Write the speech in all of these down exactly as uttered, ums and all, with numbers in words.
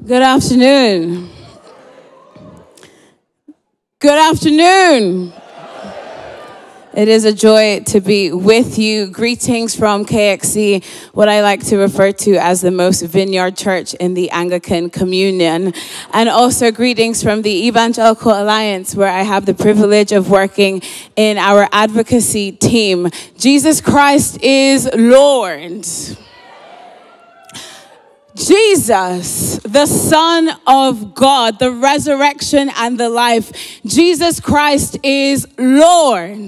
Good afternoon. Good afternoon. It is a joy to be with you. Greetings from K X C, what I like to refer to as the most vineyard church in the Anglican Communion. And also greetings from the Evangelical Alliance, where I have the privilege of working in our advocacy team. Jesus Christ is Lord. Jesus, the Son of God, the resurrection and the life. Jesus Christ is Lord.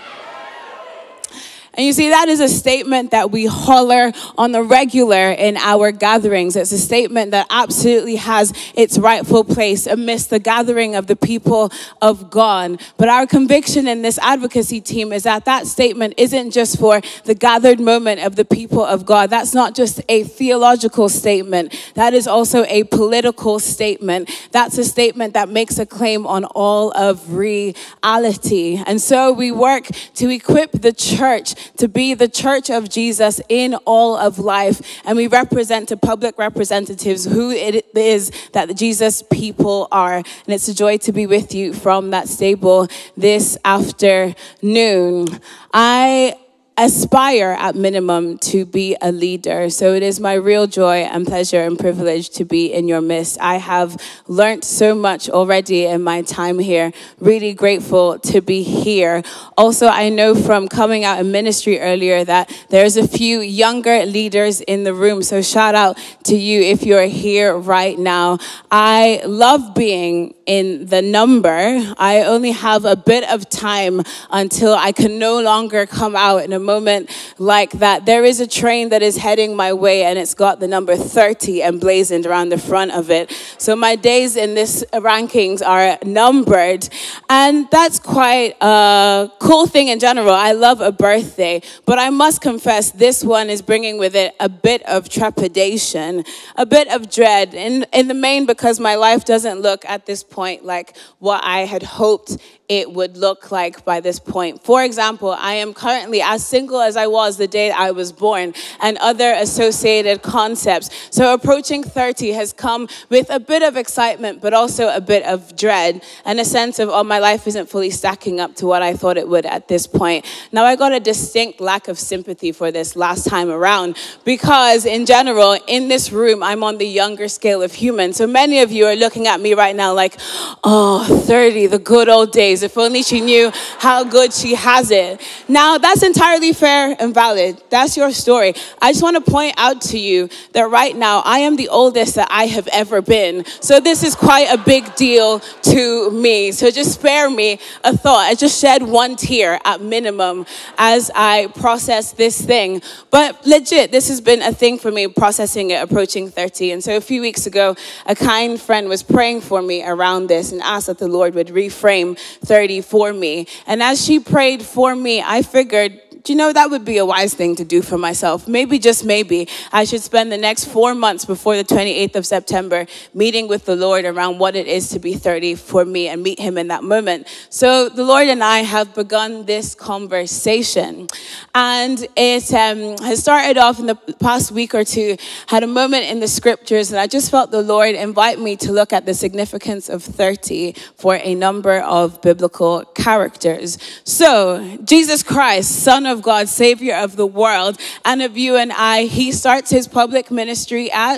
And you see, that is a statement that we holler on the regular in our gatherings. It's a statement that absolutely has its rightful place amidst the gathering of the people of God. But our conviction in this advocacy team is that that statement isn't just for the gathered moment of the people of God. That's not just a theological statement. That is also a political statement. That's a statement that makes a claim on all of reality. And so we work to equip the church to be the church of Jesus in all of life. And we represent to public representatives who it is that the Jesus people are. And it's a joy to be with you from that stable this afternoon. I aspire at minimum to be a leader. So it is my real joy and pleasure and privilege to be in your midst. I have learned so much already in my time here. Really grateful to be here. Also, I know from coming out in ministry earlier that there's a few younger leaders in the room. So shout out to you if you're here right now. I love being in the number. I only have a bit of time until I can no longer come out in a moment like that. There is a train that is heading my way and it's got the number thirty emblazoned around the front of it. So my days in this rankings are numbered, and that's quite a cool thing in general. I love a birthday, but I must confess this one is bringing with it a bit of trepidation, a bit of dread, in, in the main because my life doesn't look at this point like what I had hoped it would look like by this point. For example, I am currently as single as I was the day I was born, and other associated concepts. So approaching thirty has come with a bit of excitement, but also a bit of dread and a sense of, oh, my life isn't fully stacking up to what I thought it would at this point. Now, I got a distinct lack of sympathy for this last time around because in general, in this room, I'm on the younger scale of human. So many of you are looking at me right now like, oh, thirty, the good old days. If only she knew how good she has it. Now, that's entirely fair and valid. That's your story. I just want to point out to you that right now, I am the oldest that I have ever been. So this is quite a big deal to me. So just spare me a thought. I just shed one tear at minimum as I process this thing. But legit, this has been a thing for me, processing it, approaching thirty. And so a few weeks ago, a kind friend was praying for me around this and asked that the Lord would reframe thirty for me. And as she prayed for me, I figured, you know, that would be a wise thing to do for myself. Maybe, just maybe, I should spend the next four months before the twenty-eighth of September meeting with the Lord around what it is to be thirty for me and meet him in that moment. So the Lord and I have begun this conversation. And it um, has started off in the past week or two, had a moment in the scriptures, and I just felt the Lord invite me to look at the significance of thirty for a number of biblical characters. So, Jesus Christ, Son of God, Savior of the world, and of you and I, he starts his public ministry at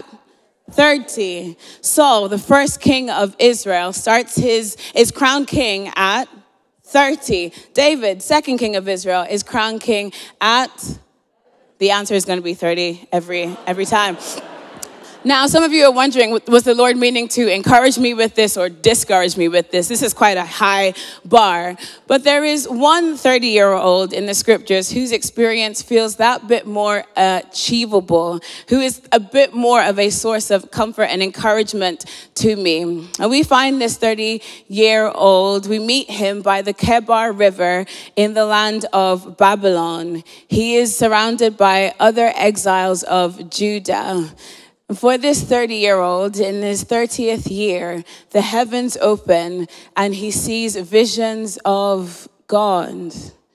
thirty. Saul, the first king of Israel, starts his, is crowned king at thirty. David, second king of Israel, is crowned king at, the answer is going to be thirty every, every time. Now, some of you are wondering, was the Lord meaning to encourage me with this or discourage me with this? This is quite a high bar. But there is one thirty-year-old in the scriptures whose experience feels that bit more achievable, who is a bit more of a source of comfort and encouragement to me. And we find this thirty-year-old, we meet him by the Kebar River in the land of Babylon. He is surrounded by other exiles of Judah. For this thirty-year-old, in his thirtieth year, the heavens open and he sees visions of God.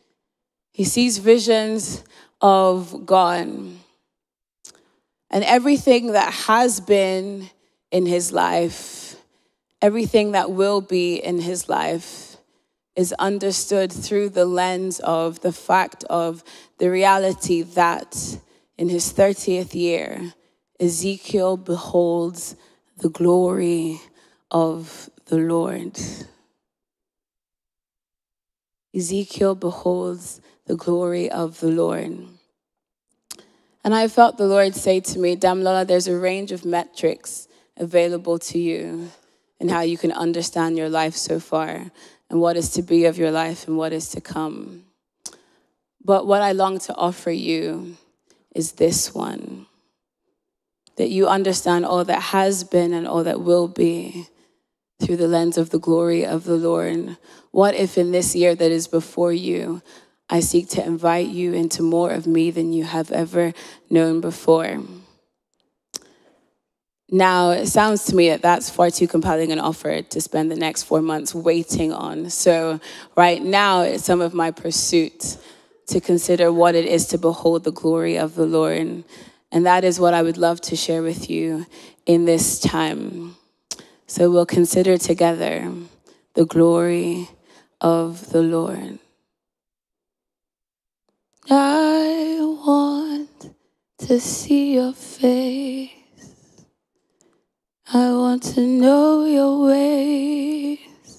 He sees visions of God. And everything that has been in his life, everything that will be in his life, is understood through the lens of the fact of the reality that in his thirtieth year, Ezekiel beholds the glory of the Lord. Ezekiel beholds the glory of the Lord. And I felt the Lord say to me, Damilola, there's a range of metrics available to you and how you can understand your life so far and what is to be of your life and what is to come. But what I long to offer you is this one, that you understand all that has been and all that will be through the lens of the glory of the Lord. What if in this year that is before you, I seek to invite you into more of me than you have ever known before? Now, it sounds to me that that's far too compelling an offer to spend the next four months waiting on. So right now, it's some of my pursuit to consider what it is to behold the glory of the Lord. And that is what I would love to share with you in this time. So we'll consider together the glory of the Lord. I want to see your face. I want to know your ways.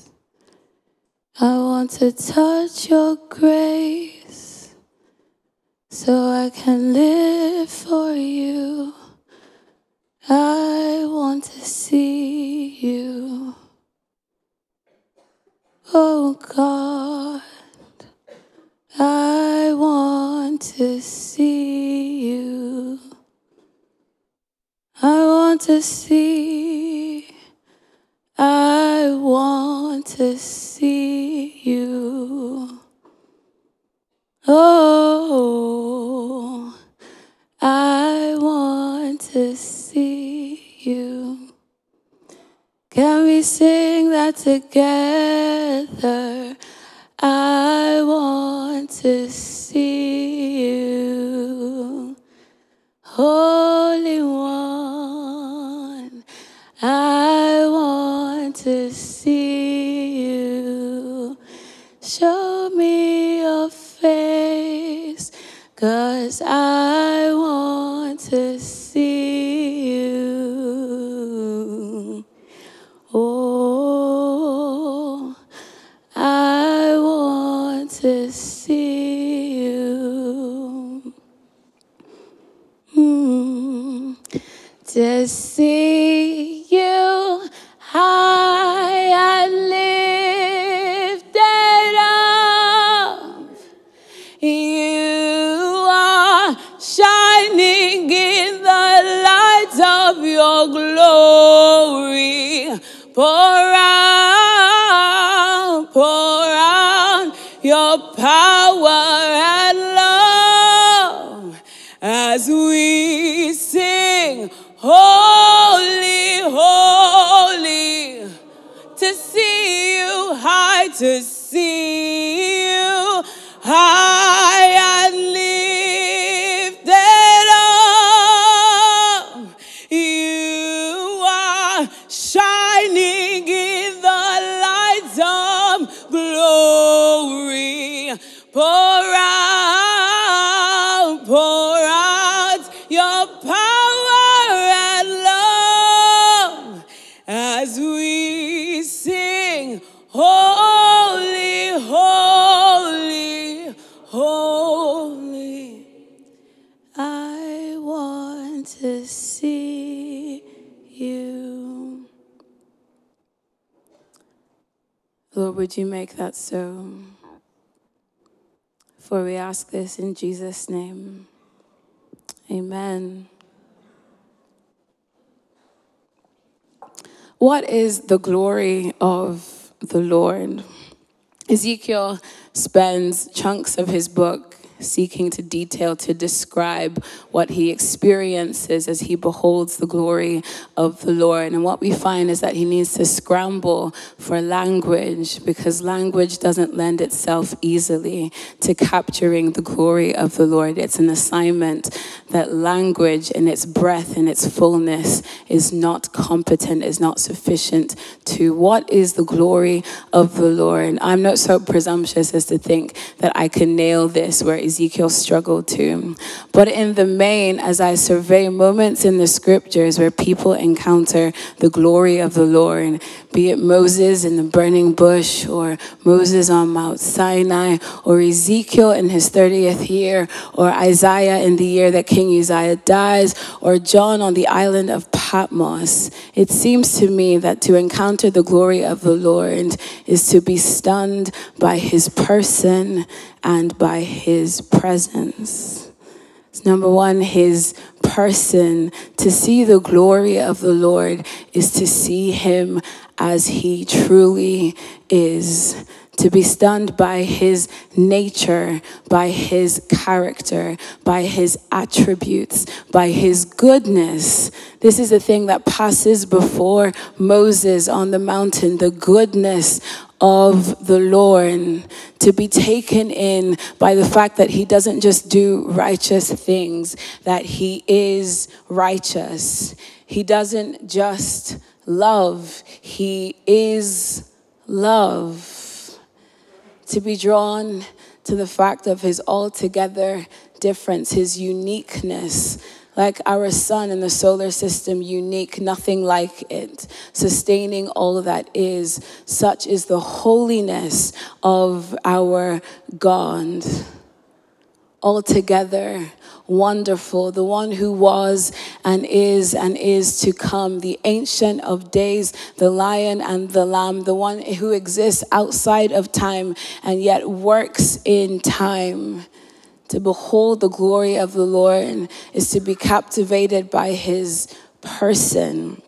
I want to touch your grace so I can live for you. I want to see you. Oh God, I want to see you. I want to see, I want to see you. Oh, I want to see you. Can we sing that together? I want to see you. Holy One, I want to see you. Show me your face, 'cause I want to see you. Oh, I want to see you. Mm. To see you high and lifted up. You are shining in the light of your glory. Pour out, pour out your power and love as we sing, holy, holy. To see you high, to see you high and lifted up. You are shining in the light of glory. Pour out, pour out your power and love as we sing, holy, holy, holy. I want to see you. Lord, would you make that so? For we ask this in Jesus' name. Amen. What is the glory of the Lord? Ezekiel spends chunks of his book seeking to detail, to describe what he experiences as he beholds the glory of the Lord. And what we find is that he needs to scramble for language, because language doesn't lend itself easily to capturing the glory of the Lord. It's an assignment that language in its breadth and its fullness is not competent, is not sufficient to. What is the glory of the Lord? I'm not so presumptuous as to think that I can nail this where Ezekiel struggled to. But in the main, as I survey moments in the scriptures where people encounter the glory of the Lord, be it Moses in the burning bush, or Moses on Mount Sinai, or Ezekiel in his thirtieth year, or Isaiah in the year that King Uzziah dies, or John on the island of Patmos, it seems to me that to encounter the glory of the Lord is to be stunned by his person and by his presence. It's number one, his person. To see the glory of the Lord is to see him as he truly is. To be stunned by his nature, by his character, by his attributes, by his goodness. This is the thing that passes before Moses on the mountain, the goodness of the Lord. To be taken in by the fact that he doesn't just do righteous things, that he is righteous. He doesn't just love, he is love. To be drawn to the fact of his altogether difference, his uniqueness, like our sun in the solar system, unique, nothing like it, sustaining all that is. Such is the holiness of our God. Altogether wonderful, the one who was and is and is to come, the Ancient of Days, the Lion and the Lamb, the one who exists outside of time and yet works in time. To behold the glory of the Lord is to be captivated by his person.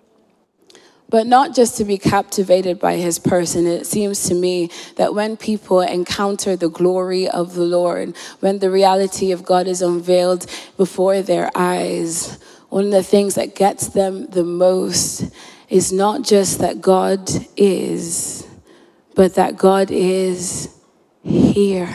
But not just to be captivated by his person. It seems to me that when people encounter the glory of the Lord, when the reality of God is unveiled before their eyes, one of the things that gets them the most is not just that God is, but that God is here.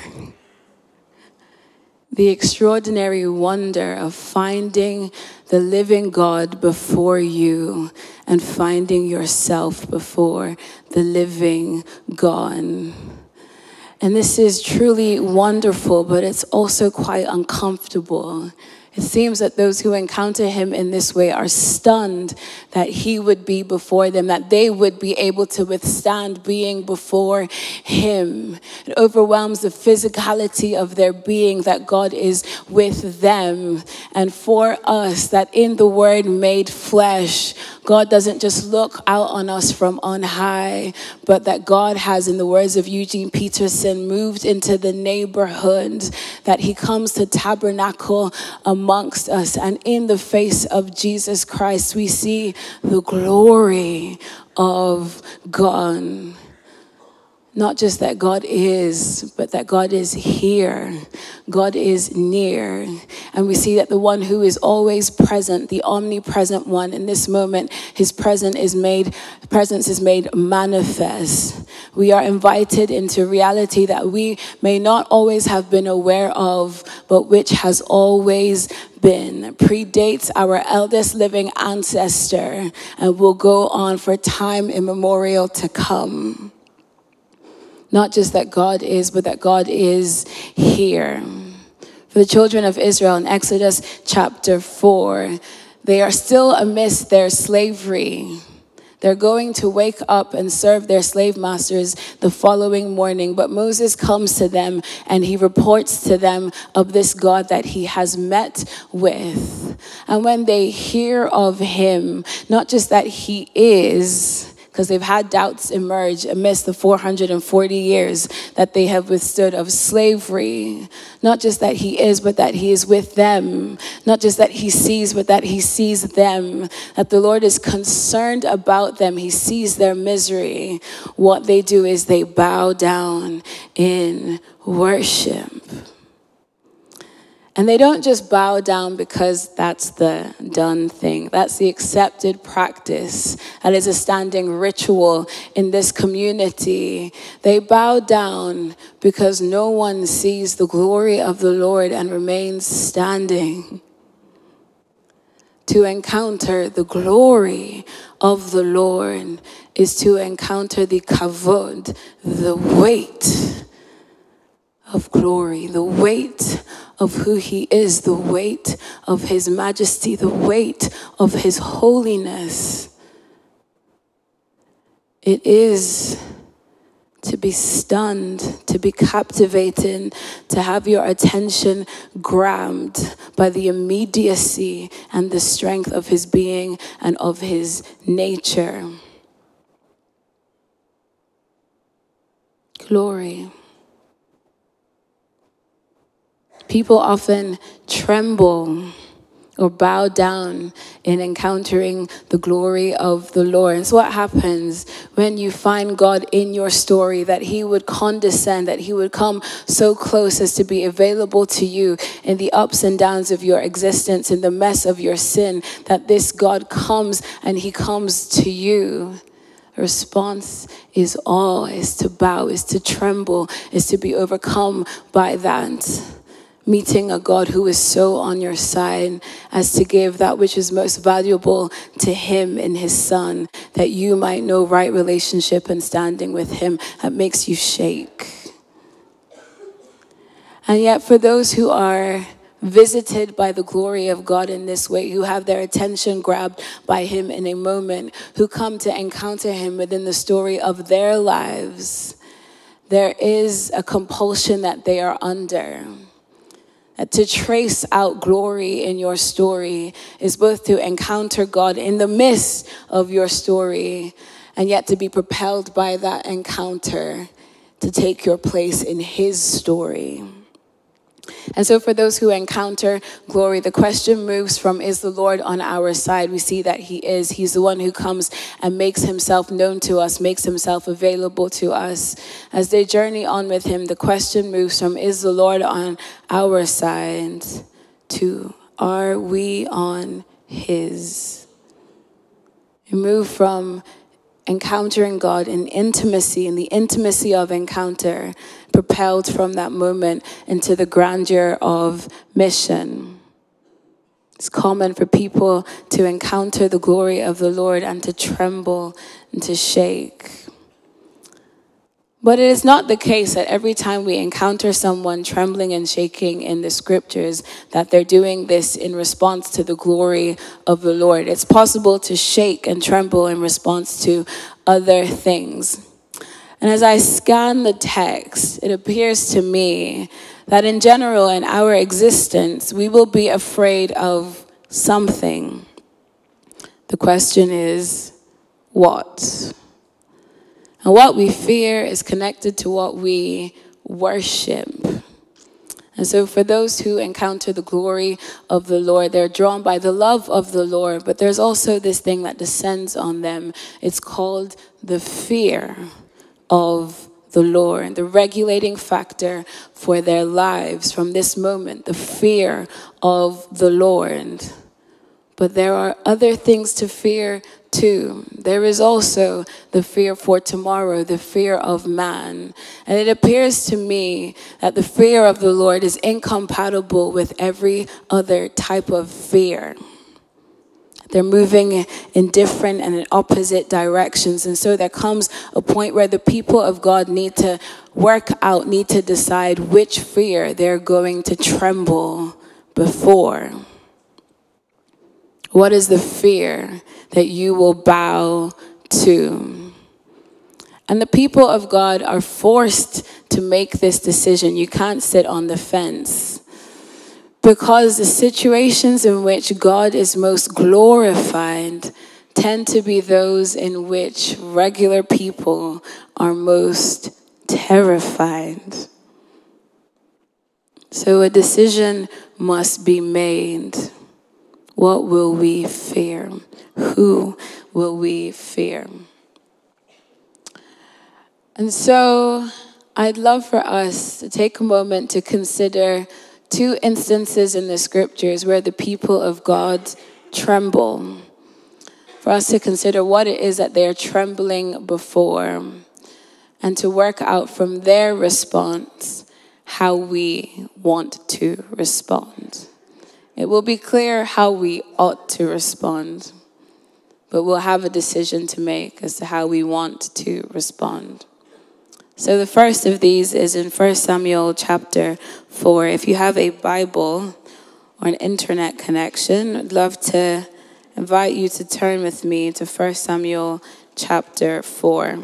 The extraordinary wonder of finding the living God before you and finding yourself before the living God. And this is truly wonderful, but it's also quite uncomfortable. It seems that those who encounter him in this way are stunned that he would be before them, that they would be able to withstand being before him. It overwhelms the physicality of their being, that God is with them. And for us, that in the Word made flesh, God doesn't just look out on us from on high, but that God has, in the words of Eugene Peterson, moved into the neighborhood, that he comes to tabernacle amongst us. And in the face of Jesus Christ, we see the glory of God. Not just that God is, but that God is here. God is near. And we see that the one who is always present, the omnipresent one, in this moment, his presence is made, presence is made manifest. We are invited into reality that we may not always have been aware of, but which has always been, predates our eldest living ancestor, and will go on for time immemorial to come. Not just that God is, but that God is here. For the children of Israel in Exodus chapter four, they are still amidst their slavery. They're going to wake up and serve their slave masters the following morning. But Moses comes to them and he reports to them of this God that he has met with. And when they hear of him, not just that he is, because they've had doubts emerge amidst the four hundred forty years that they have withstood of slavery. Not just that he is, but that he is with them. Not just that he sees, but that he sees them. That the Lord is concerned about them. He sees their misery. What they do is they bow down in worship. And they don't just bow down because that's the done thing. That's the accepted practice. That is a standing ritual in this community. They bow down because no one sees the glory of the Lord and remains standing. To encounter the glory of the Lord is to encounter the kavod, the weight of glory, the weight of who he is, the weight of his majesty, the weight of his holiness. It is to be stunned, to be captivated, to have your attention grabbed by the immediacy and the strength of his being and of his nature. Glory. People often tremble or bow down in encountering the glory of the Lord. And so what happens when you find God in your story, that he would condescend, that he would come so close as to be available to you in the ups and downs of your existence, in the mess of your sin, that this God comes and he comes to you. Response is awe, is to bow, is to tremble, is to be overcome by that. Meeting a God who is so on your side as to give that which is most valuable to him in his son, that you might know right relationship and standing with him, that makes you shake. And yet for those who are visited by the glory of God in this way, who have their attention grabbed by him in a moment, who come to encounter him within the story of their lives, there is a compulsion that they are under. To trace out glory in your story is both to encounter God in the midst of your story, and yet to be propelled by that encounter to take your place in his story. And so for those who encounter glory, the question moves from, is the Lord on our side? We see that he is. He's the one who comes and makes himself known to us, makes himself available to us. As they journey on with him, the question moves from, is the Lord on our side, to, are we on his? We move from encountering God in intimacy, in the intimacy of encounter, propelled from that moment into the grandeur of mission. It's common for people to encounter the glory of the Lord and to tremble and to shake. But it is not the case that every time we encounter someone trembling and shaking in the scriptures, that they're doing this in response to the glory of the Lord. It's possible to shake and tremble in response to other things. And as I scan the text, it appears to me that in general, in our existence, we will be afraid of something. The question is, what? And what we fear is connected to what we worship. And so for those who encounter the glory of the Lord, they're drawn by the love of the Lord, but there's also this thing that descends on them. It's called the fear of the Lord, the regulating factor for their lives from this moment, the fear of the Lord. But there are other things to fear too. There is also the fear for tomorrow, the fear of man. And it appears to me that the fear of the Lord is incompatible with every other type of fear. They're moving in different and in opposite directions. And so there comes a point where the people of God need to work out, need to decide which fear they're going to tremble before. What is the fear that you will bow to? And the people of God are forced to make this decision. You can't sit on the fence. Because the situations in which God is most glorified tend to be those in which regular people are most terrified. So a decision must be made. What will we fear? Who will we fear? And so I'd love for us to take a moment to consider two instances in the scriptures where the people of God tremble, for us to consider what it is that they are trembling before, and to work out from their response how we want to respond. It will be clear how we ought to respond, but we'll have a decision to make as to how we want to respond. So the first of these is in First Samuel chapter four. If you have a Bible or an internet connection, I'd love to invite you to turn with me to First Samuel chapter four.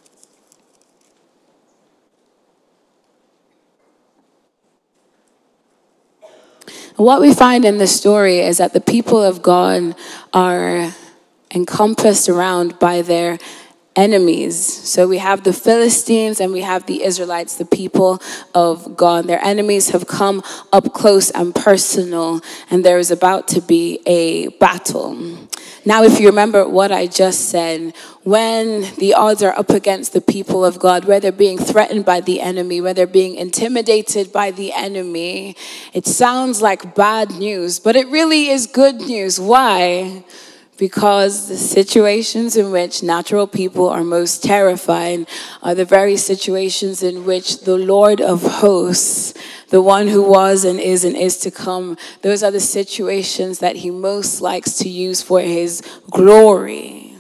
What we find in this story is that the people of God are encompassed around by their enemies. So we have the Philistines and we have the Israelites, the people of God. Their enemies have come up close and personal, and there is about to be a battle. Now, if you remember what I just said, when the odds are up against the people of God, where they're being threatened by the enemy, where they're being intimidated by the enemy, it sounds like bad news, but it really is good news. Why? Because the situations in which natural people are most terrified are the very situations in which the Lord of hosts, the one who was and is and is to come, those are the situations that he most likes to use for his glory.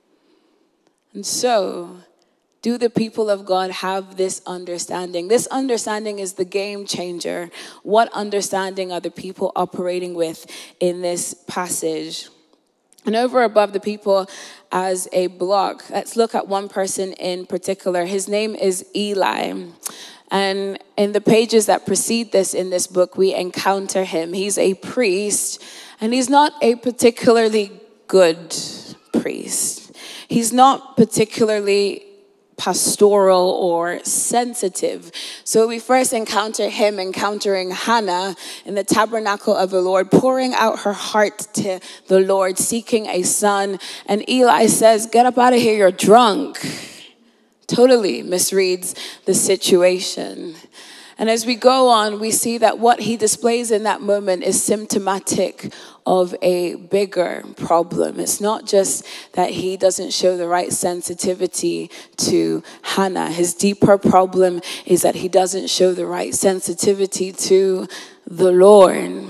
And so, do the people of God have this understanding? This understanding is the game changer. What understanding are the people operating with in this passage? And over above the people as a block, let's look at one person in particular. His name is Eli. And in the pages that precede this in this book, we encounter him. He's a priest, and he's not a particularly good priest. He's not particularly pastoral or sensitive. So we first encounter him encountering Hannah in the tabernacle of the Lord, pouring out her heart to the Lord, seeking a son. And Eli says, "Get up out of here, you're drunk." Totally misreads the situation. And as we go on, we see that what he displays in that moment is symptomatic of a bigger problem. It's not just that he doesn't show the right sensitivity to Hannah. His deeper problem is that he doesn't show the right sensitivity to the Lord.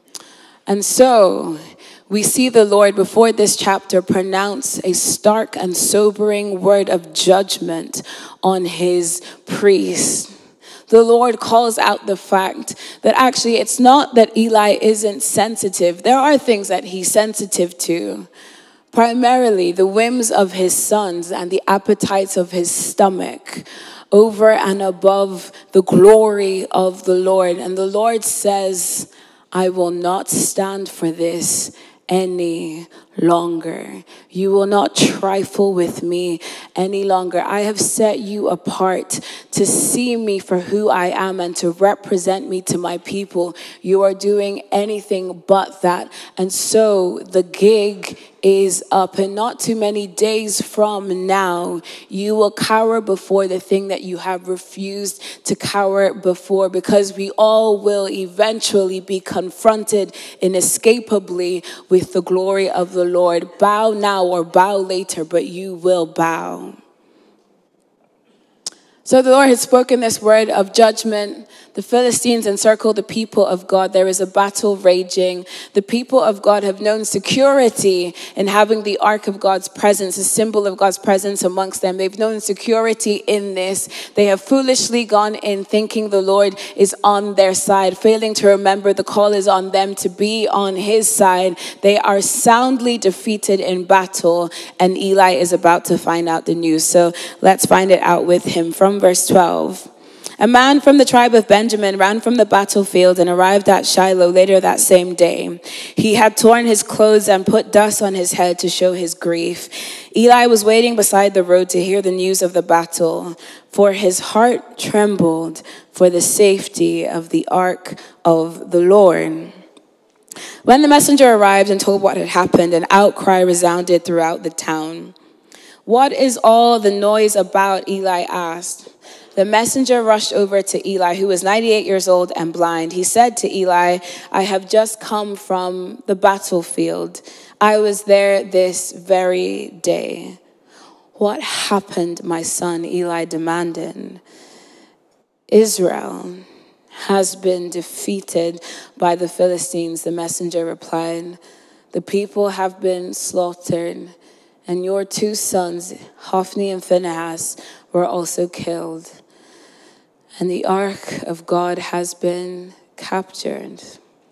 And so we see the Lord before this chapter pronounce a stark and sobering word of judgment on his priest. The Lord calls out the fact that actually it's not that Eli isn't sensitive. There are things that he's sensitive to. Primarily the whims of his sons and the appetites of his stomach over and above the glory of the Lord. And the Lord says, "I will not stand for this any longer. You will not trifle with me any longer. I have set you apart to see me for who I am and to represent me to my people. You are doing anything but that." And so the gig is up, and not too many days from now, you will cower before the thing that you have refused to cower before, because we all will eventually be confronted inescapably with the glory of the Lord. Bow now or bow later, but you will bow. So the Lord has spoken this word of judgment. The Philistines encircle the people of God. There is a battle raging. The people of God have known security in having the ark of God's presence, a symbol of God's presence amongst them. They've known security in this. They have foolishly gone in thinking the Lord is on their side, failing to remember the call is on them to be on his side. They are soundly defeated in battle, and Eli is about to find out the news. So let's find it out with him from verse twelve. A man from the tribe of Benjamin ran from the battlefield and arrived at Shiloh later that same day. He had torn his clothes and put dust on his head to show his grief. Eli was waiting beside the road to hear the news of the battle, for his heart trembled for the safety of the ark of the Lord. When the messenger arrived and told what had happened, an outcry resounded throughout the town. "What is all the noise about?" Eli asked. The messenger rushed over to Eli, who was ninety-eight years old and blind. He said to Eli, I have just come from the battlefield. I was there this very day. What happened, my son? Eli demanded. Israel has been defeated by the Philistines, the messenger replied. The people have been slaughtered, and your two sons, Hophni and Phinehas, were also killed. And the ark of God has been captured.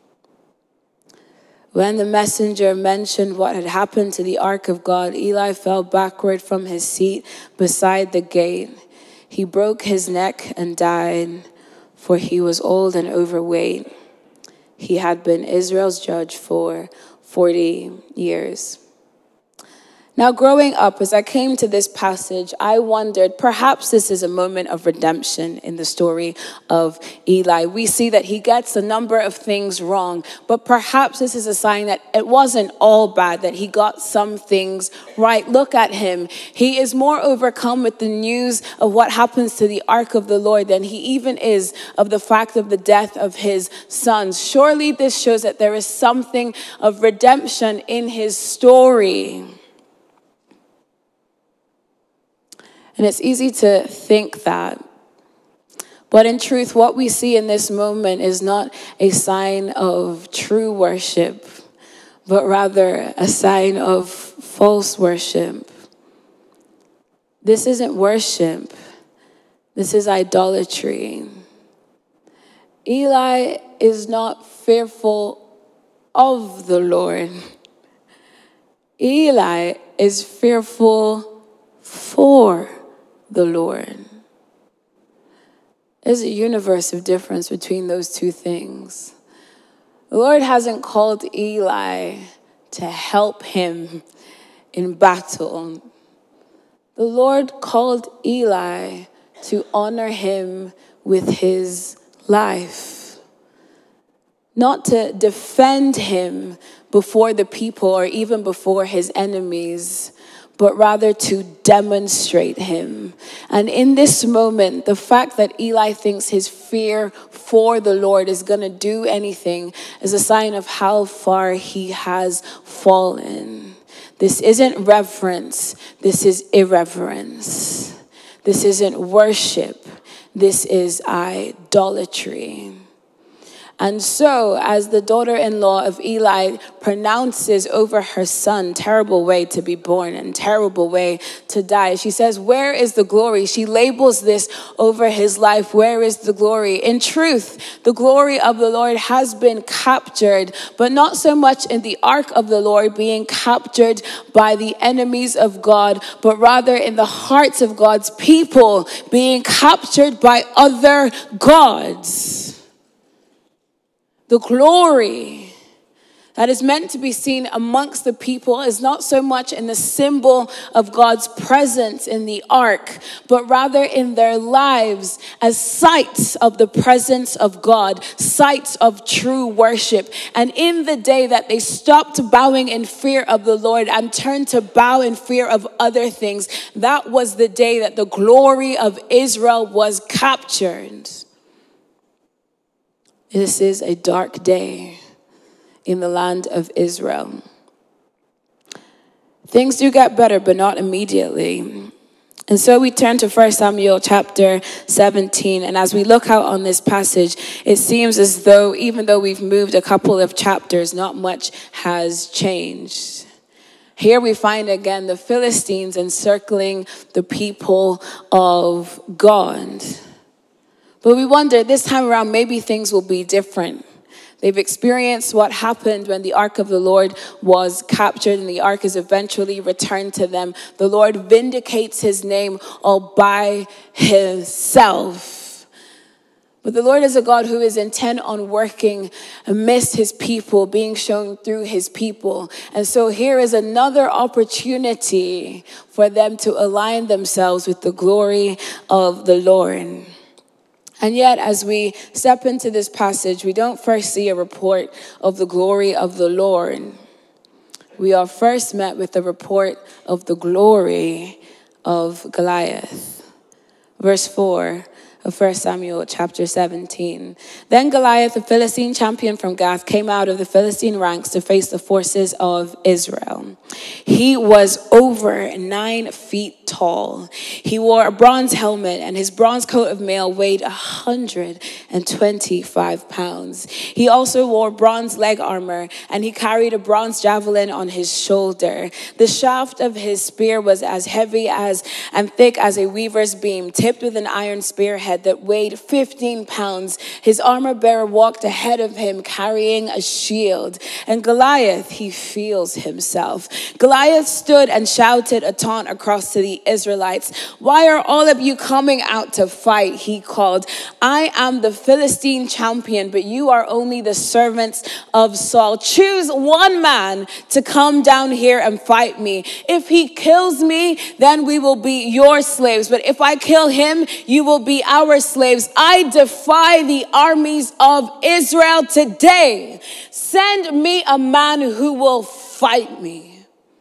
When the messenger mentioned what had happened to the ark of God, Eli fell backward from his seat beside the gate. He broke his neck and died, for he was old and overweight. He had been Israel's judge for forty years. Now, growing up, as I came to this passage, I wondered, perhaps this is a moment of redemption in the story of Eli. We see that he gets a number of things wrong, but perhaps this is a sign that it wasn't all bad, that he got some things right. Look at him. He is more overcome with the news of what happens to the ark of the Lord than he even is of the fact of the death of his sons. Surely this shows that there is something of redemption in his story. And it's easy to think that. But in truth, what we see in this moment is not a sign of true worship, but rather a sign of false worship. This isn't worship. This is idolatry. Eli is not fearful of the Lord. Eli is fearful for the Lord. There's a universe of difference between those two things. The Lord hasn't called Eli to help him in battle. The Lord called Eli to honor him with his life, not to defend him before the people or even before his enemies, but rather to demonstrate him. And in this moment, the fact that Eli thinks his fear for the Lord is going to do anything is a sign of how far he has fallen. This isn't reverence. This is irreverence. This isn't worship. This is idolatry. And so, as the daughter-in-law of Eli pronounces over her son, terrible way to be born and terrible way to die, she says, where is the glory? She labels this over his life. Where is the glory? In truth, the glory of the Lord has been captured, but not so much in the ark of the Lord being captured by the enemies of God, but rather in the hearts of God's people being captured by other gods. The glory that is meant to be seen amongst the people is not so much in the symbol of God's presence in the ark, but rather in their lives as sites of the presence of God, sites of true worship. And in the day that they stopped bowing in fear of the Lord and turned to bow in fear of other things, that was the day that the glory of Israel was captured. This is a dark day in the land of Israel. Things do get better, but not immediately. And so we turn to First Samuel chapter seventeen. And as we look out on this passage, it seems as though even though we've moved a couple of chapters, not much has changed. Here we find again the Philistines encircling the people of God. But we wonder, this time around, maybe things will be different. They've experienced what happened when the ark of the Lord was captured and the ark is eventually returned to them. The Lord vindicates his name all by himself. But the Lord is a God who is intent on working amidst his people, being shown through his people. And so here is another opportunity for them to align themselves with the glory of the Lord. And yet, as we step into this passage, we don't first see a report of the glory of the Lord. We are first met with the report of the glory of Goliath. verse four of First Samuel chapter seventeen. Then Goliath, the Philistine champion from Gath, came out of the Philistine ranks to face the forces of Israel. He was over nine feet tall. He wore a bronze helmet, and his bronze coat of mail weighed one hundred twenty-five pounds. He also wore bronze leg armor, and he carried a bronze javelin on his shoulder. The shaft of his spear was as heavy as and thick as a weaver's beam, tipped with an iron spearhead that weighed fifteen pounds. His armor bearer walked ahead of him carrying a shield. And Goliath, he feels himself. Goliath stood and shouted a taunt across to the Israelites. "Why are all of you coming out to fight?" he called. "I am the Philistine champion, but you are only the servants of Saul. Choose one man to come down here and fight me. If he kills me, then we will be your slaves. But if I kill him, you will be our slaves. I defy the armies of Israel today. Send me a man who will fight me."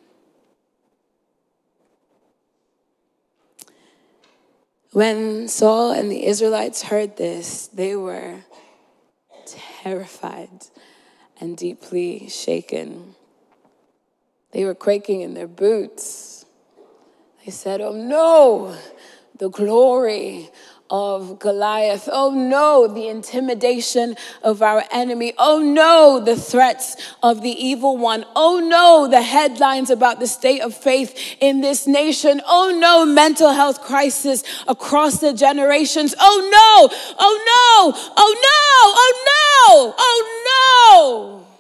When Saul and the Israelites heard this, they were terrified and deeply shaken. They were quaking in their boots. They said, "Oh no, the glory of Goliath. Oh no, the intimidation of our enemy. Oh no, the threats of the evil one. Oh no, the headlines about the state of faith in this nation. Oh no, mental health crisis across the generations. Oh no, oh no, oh no, oh no, oh no."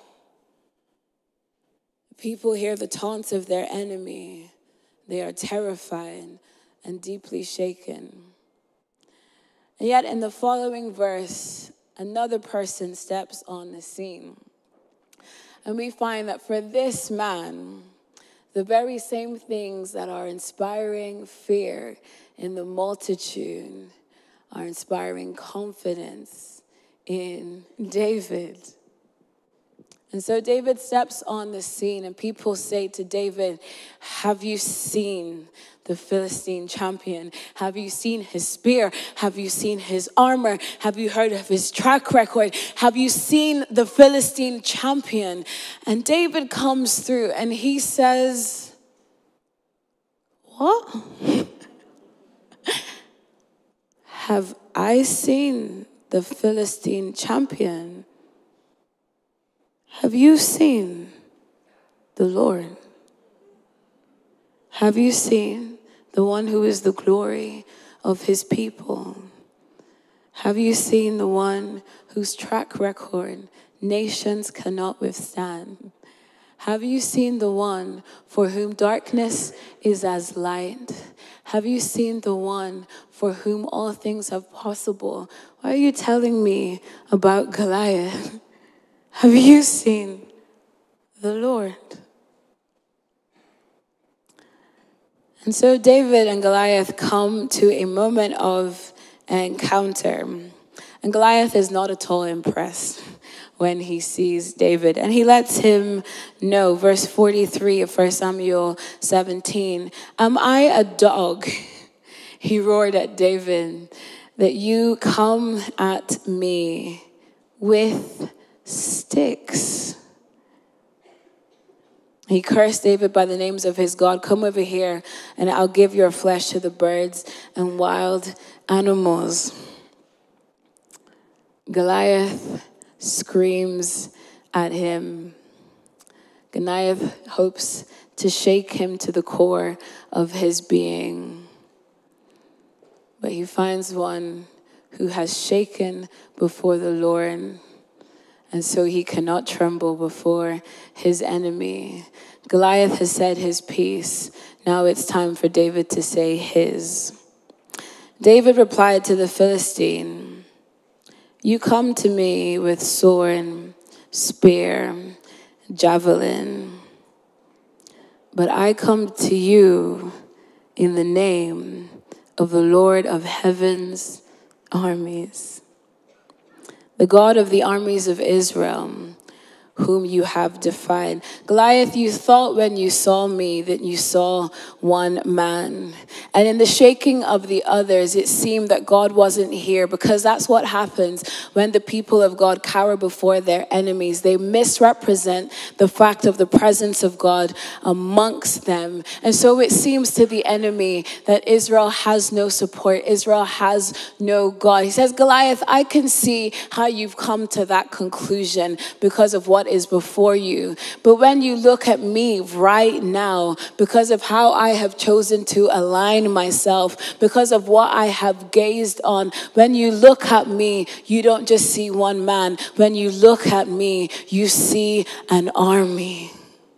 People hear the taunts of their enemy. They are terrified and deeply shaken. And yet in the following verse, another person steps on the scene. And we find that for this man, the very same things that are inspiring fear in the multitude are inspiring confidence in David. And so David steps on the scene, and people say to David, "Have you seen the Philistine champion? Have you seen his spear? Have you seen his armor? Have you heard of his track record? Have you seen the Philistine champion?" And David comes through and he says, "What? Have I seen the Philistine champion? Have you seen the Lord? Have you seen the one who is the glory of his people? Have you seen the one whose track record nations cannot withstand? Have you seen the one for whom darkness is as light? Have you seen the one for whom all things are possible?" Why are you telling me about Goliath? Have you seen the Lord? And so David and Goliath come to a moment of encounter. And Goliath is not at all impressed when he sees David. And he lets him know, verse forty-three of First Samuel seventeen, "Am I a dog," he roared at David, "that you come at me with sticks?" He cursed David by the names of his God. "Come over here and I'll give your flesh to the birds and wild animals." Goliath screams at him. Goliath hopes to shake him to the core of his being. But he finds one who has shaken before the Lord. And so he cannot tremble before his enemy. Goliath has said his piece. Now it's time for David to say his. David replied to the Philistine, "You come to me with sword, spear, javelin, but I come to you in the name of the Lord of heaven's armies, the God of the armies of Israel, whom you have defied." Goliath, you thought when you saw me that you saw one man. And in the shaking of the others, it seemed that God wasn't here, because that's what happens when the people of God cower before their enemies. They misrepresent the fact of the presence of God amongst them. And so it seems to the enemy that Israel has no support. Israel has no God. He says, Goliath, I can see how you've come to that conclusion because of what is before you. But when you look at me right now, because of how I have chosen to align myself, because of what I have gazed on, when you look at me, you don't just see one man. When you look at me, you see an army.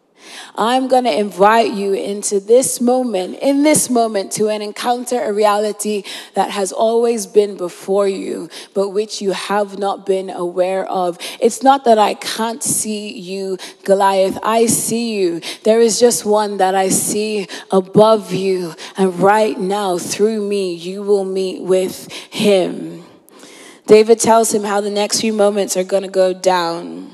I'm going to invite you into this moment, in this moment, to an encounter a reality that has always been before you, but which you have not been aware of. It's not that I can't see you, Goliath. I see you. There is just one that I see above you. And right now, through me, you will meet with him. David tells him how the next few moments are going to go down.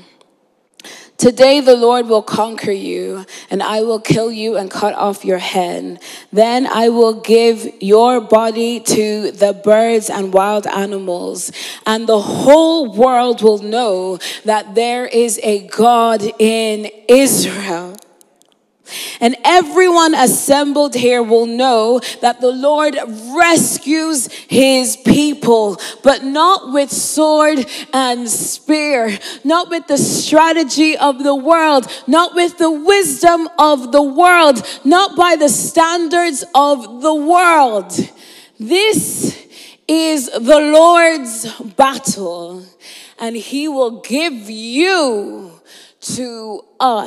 Today the Lord will conquer you, and I will kill you and cut off your head. Then I will give your body to the birds and wild animals, and the whole world will know that there is a God in Israel. And everyone assembled here will know that the Lord rescues his people, but not with sword and spear, not with the strategy of the world, not with the wisdom of the world, not by the standards of the world. This is the Lord's battle, and he will give you to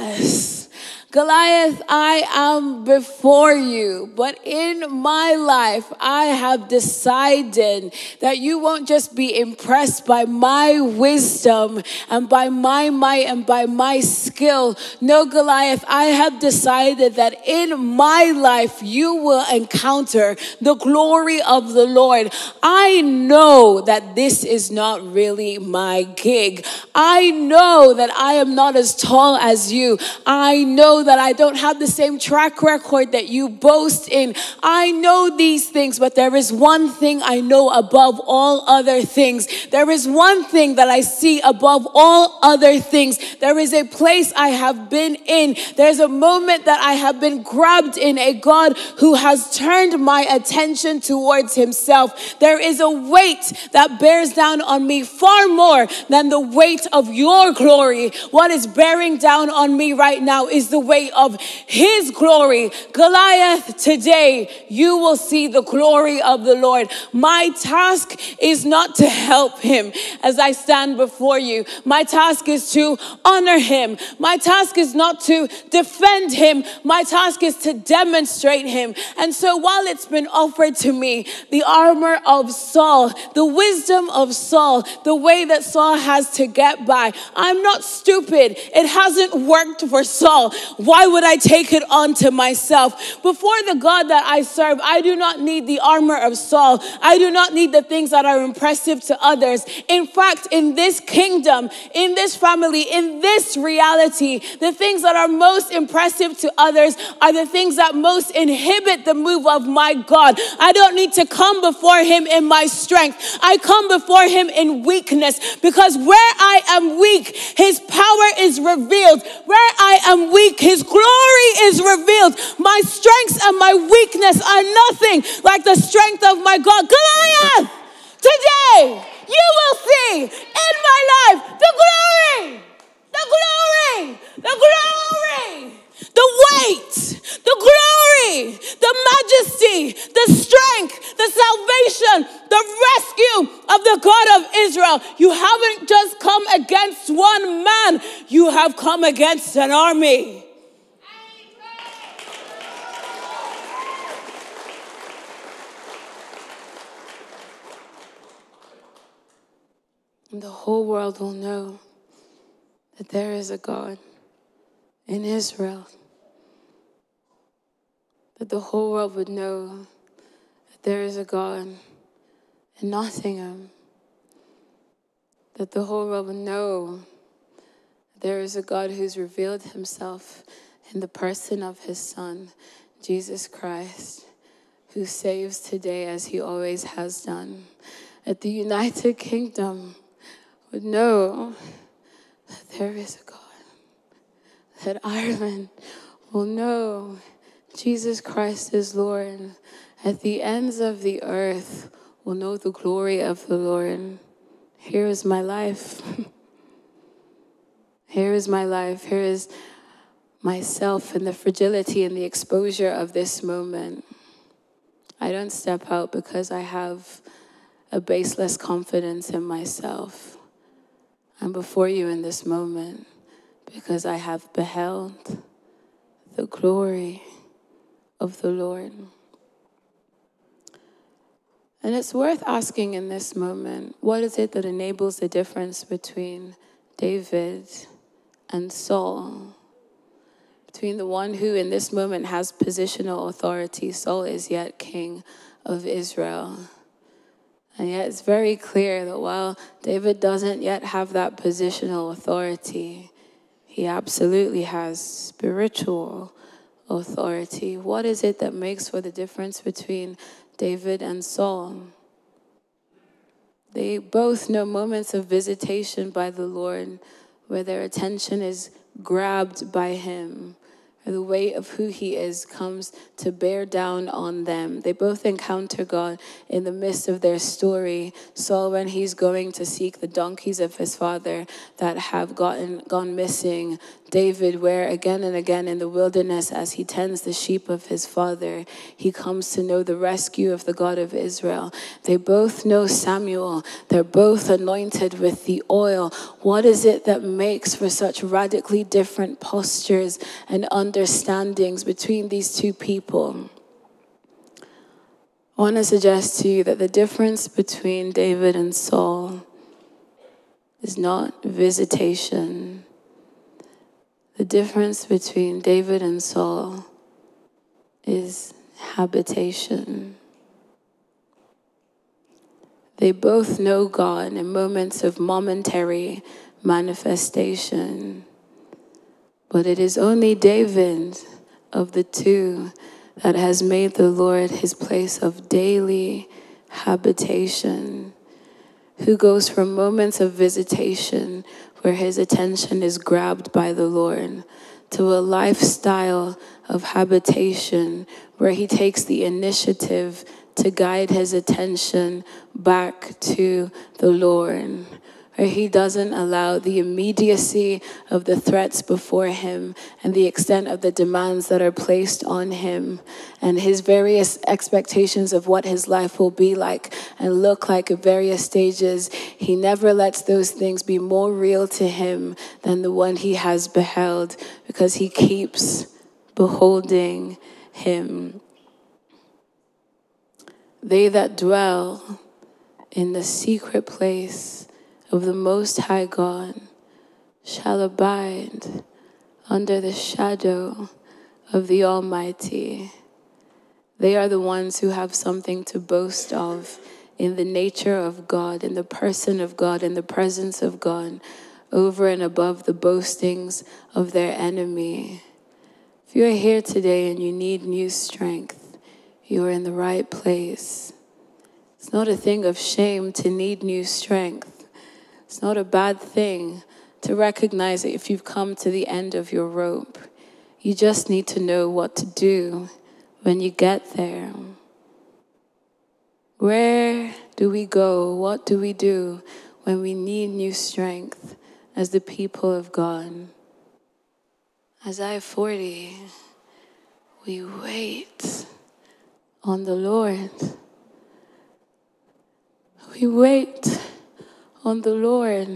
us. Goliath, I am before you, but in my life, I have decided that you won't just be impressed by my wisdom and by my might and by my skill. No, Goliath, I have decided that in my life, you will encounter the glory of the Lord. I know that this is not really my gig. I know that I am not as tall as you. I know that I don't have the same track record that you boast in. I know these things, but there is one thing I know above all other things. There is one thing that I see above all other things. There is a place I have been in. There's a moment that I have been grabbed in, a God who has turned my attention towards himself. There is a weight that bears down on me far more than the weight of your glory. What is bearing down on me right now is the weight of his glory. Goliath, today you will see the glory of the Lord. My task is not to help him as I stand before you. My task is to honor him. My task is not to defend him. My task is to demonstrate him. And so while it's been offered to me, the armor of Saul, the wisdom of Saul, the way that Saul has to get by, I'm not stupid. It hasn't worked for Saul. Why would I take it on to myself? Before the God that I serve, I do not need the armor of Saul. I do not need the things that are impressive to others. In fact, in this kingdom, in this family, in this reality, the things that are most impressive to others are the things that most inhibit the move of my God. I don't need to come before him in my strength. I come before him in weakness, because where I am weak, his power is revealed. Where I am weak, his glory is revealed. My strengths and my weakness are nothing like the strength of my God. Goliath, today you will see in my life the glory, the glory, the glory, the weight, the glory, the majesty, the strength, the salvation, the rescue of the God of Israel. You haven't just come against one man, you have come against an army. And the whole world will know that there is a God in Israel. That the whole world would know that there is a God in Nottingham. That the whole world would know that there is a God who's revealed himself in the person of his Son, Jesus Christ, who saves today as he always has done, that the United Kingdom would know that there is a God, that Ireland will know Jesus Christ is Lord, at the ends of the earth will know the glory of the Lord. Here is my life. Here is my life. Here is myself and the fragility and the exposure of this moment. I don't step out because I have a baseless confidence in myself. I'm before you in this moment because I have beheld the glory of the Lord. And it's worth asking in this moment, what is it that enables the difference between David and Saul? Between the one who in this moment has positional authority, Saul is yet king of Israel. And yet it's very clear that while David doesn't yet have that positional authority, he absolutely has spiritual authority. What is it that makes for the difference between David and Saul? They both know moments of visitation by the Lord where their attention is grabbed by him, or the weight of who he is comes to bear down on them. They both encounter God in the midst of their story. Saul, when he's going to seek the donkeys of his father that have gotten gone missing. David, where again and again in the wilderness, as he tends the sheep of his father, he comes to know the rescue of the God of Israel. They both know Samuel. They're both anointed with the oil. What is it that makes for such radically different postures and understandings between these two people? I want to suggest to you that the difference between David and Saul is not visitation. The difference between David and Saul is habitation. They both know God in moments of momentary manifestation. But it is only David of the two that has made the Lord his place of daily habitation, who goes from moments of visitation where his attention is grabbed by the Lord to a lifestyle of habitation where he takes the initiative to guide his attention back to the Lord, where he doesn't allow the immediacy of the threats before him and the extent of the demands that are placed on him and his various expectations of what his life will be like and look like at various stages. He never lets those things be more real to him than the one he has beheld, because he keeps beholding him. They that dwell in the secret place of the Most High God shall abide under the shadow of the Almighty. They are the ones who have something to boast of in the nature of God, in the person of God, in the presence of God, over and above the boastings of their enemy. If you are here today and you need new strength, you are in the right place. It's not a thing of shame to need new strength. It's not a bad thing to recognize that if you've come to the end of your rope, you just need to know what to do when you get there. Where do we go? What do we do when we need new strength as the people of God? Isaiah forty, we wait on the Lord. We wait on the Lord.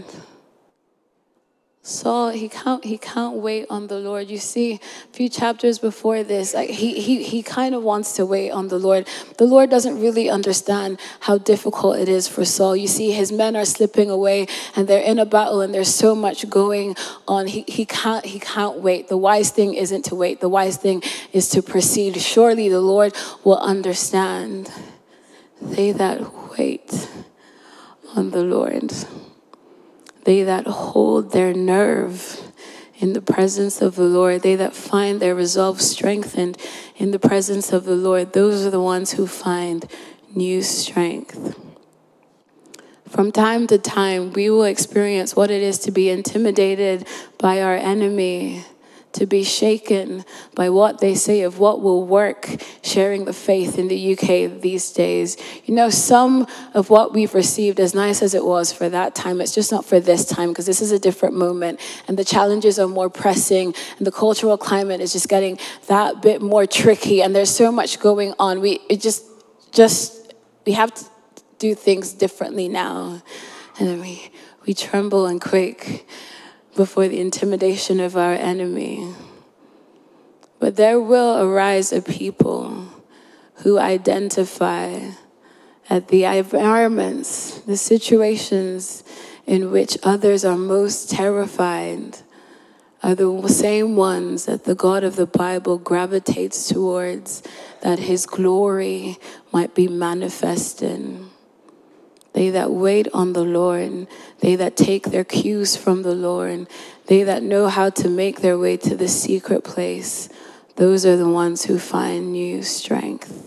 Saul, he can't, he can't wait on the Lord. You see, a few chapters before this, like he, he, he kind of wants to wait on the Lord. The Lord doesn't really understand how difficult it is for Saul. You see, his men are slipping away and they're in a battle and there's so much going on. He, he can't, he can't wait. The wise thing isn't to wait. The wise thing is to proceed. Surely the Lord will understand. They that wait on the Lord, they that hold their nerve in the presence of the Lord. They that find their resolve strengthened in the presence of the Lord, those are the ones who find new strength. From time to time, we will experience what it is to be intimidated by our enemy, to be shaken by what they say of what will work, sharing the faith in the U K these days. You know, some of what we've received, as nice as it was for that time, it's just not for this time, because this is a different moment, and the challenges are more pressing, and the cultural climate is just getting that bit more tricky, and there's so much going on. We it just, just, we have to do things differently now, and then we, we tremble and quake before the intimidation of our enemy. But there will arise a people who identify at the environments, the situations in which others are most terrified are the same ones that the God of the Bible gravitates towards, that his glory might be manifested. They that wait on the Lord, they that take their cues from the Lord, they that know how to make their way to the secret place, those are the ones who find new strength.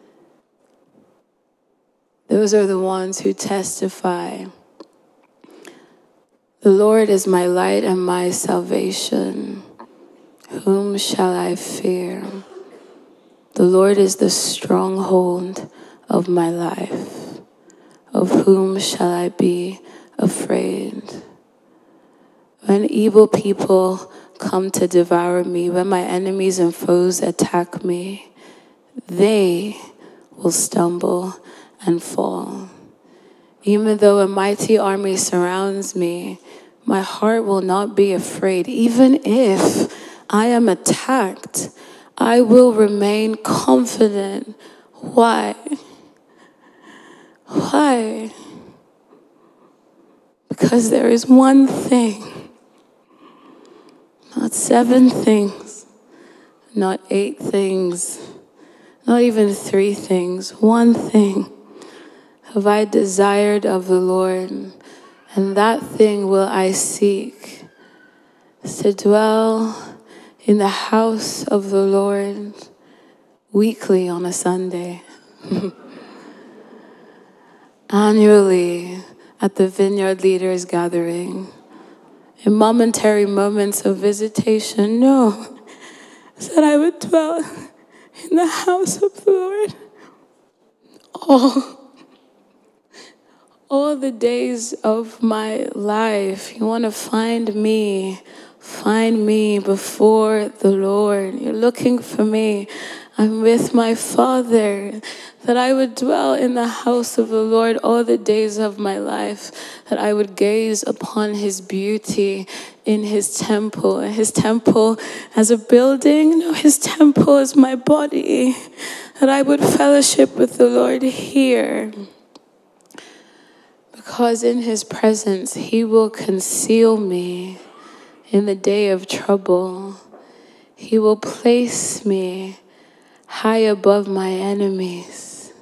Those are the ones who testify, the Lord is my light and my salvation. Whom shall I fear? The Lord is the stronghold of my life. Of whom shall I be afraid? When evil people come to devour me, when my enemies and foes attack me, they will stumble and fall. Even though a mighty army surrounds me, my heart will not be afraid. Even if I am attacked, I will remain confident. Why? Why? Because there is one thing, not seven things, not eight things, not even three things. One thing have I desired of the Lord, and that thing will I seek, to dwell in the house of the Lord weekly on a Sunday. Annually at the Vineyard Leaders Gathering, in momentary moments of visitation, no, that I would dwell in the house of the Lord all, all the days of my life. You want to find me, find me before the Lord. You're looking for me. I'm with my Father, that I would dwell in the house of the Lord all the days of my life, that I would gaze upon his beauty in his temple. His temple as a building, no, his temple as my body, that I would fellowship with the Lord here. Because in his presence, he will conceal me in the day of trouble. He will place me high above my enemies.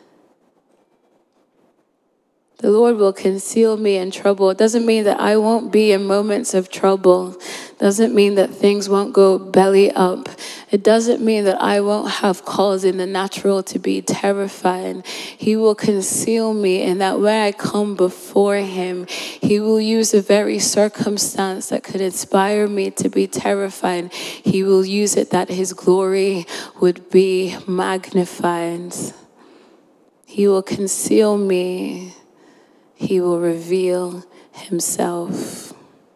The Lord will conceal me in trouble. It doesn't mean that I won't be in moments of trouble. It doesn't mean that things won't go belly up. It doesn't mean that I won't have cause in the natural to be terrified. He will conceal me, and that when I come before him, he will use a very circumstance that could inspire me to be terrified. He will use it that his glory would be magnified. He will conceal me. He will reveal himself.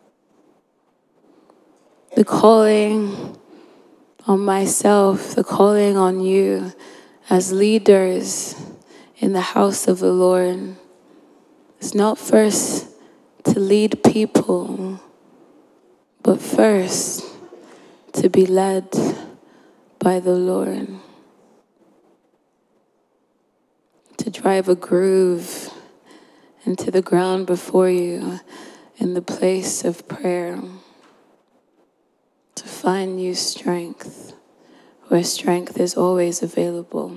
The calling on myself, the calling on you as leaders in the house of the Lord is not first to lead people, but first to be led by the Lord. To drive a groove into the ground before you in the place of prayer. To find new strength where strength is always available.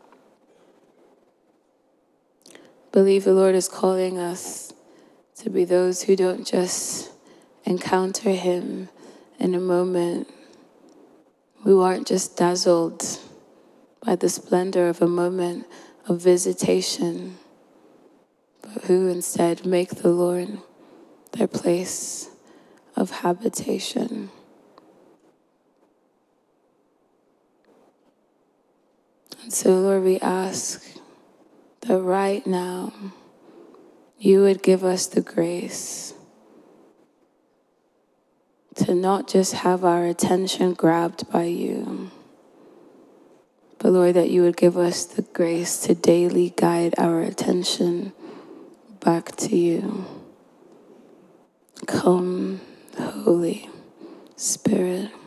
Believe the Lord is calling us to be those who don't just encounter him, in a moment, who aren't just dazzled by the splendor of a moment of visitation, but who instead make the Lord their place of habitation. And so, Lord, we ask that right now you would give us the grace to not just have our attention grabbed by you, but Lord, that you would give us the grace to daily guide our attention back to you. Come, Holy Spirit.